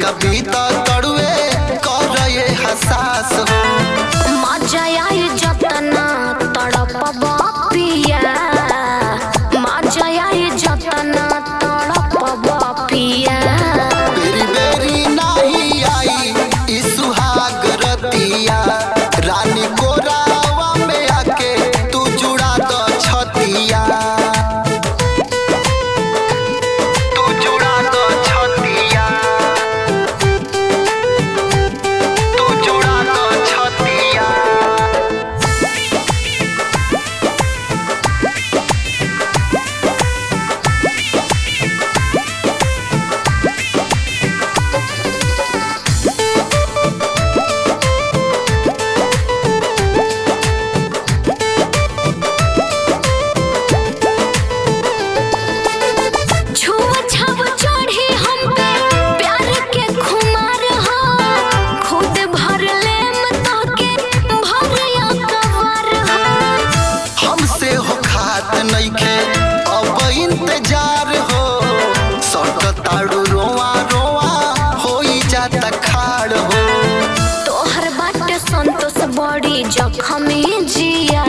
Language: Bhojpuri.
का बीता तड़ुए कर ये हसास हो। मजा आई जतना तड़पबा पिया, मजा आई जतना तड़पबा पिया। बेरी बेरी नहीं आई ई सुहाग रतिया, रानी को रावा में आके तू जुड़ा दो छतिया, तू जुड़ा दो छतिया, तू जुड़ा दो छतिया। छुआ छाव चढ़ी हम पे प्यार के खुमार हो, खुद भर लेम तोके भरिया कवार हो। हमसे हो खात नइखे अब इंतजार हो, सटताड़ू रोआ रोआ होई जाता खाड़ हो। तोहर बाट संतोष बड़ी जखमी जिया,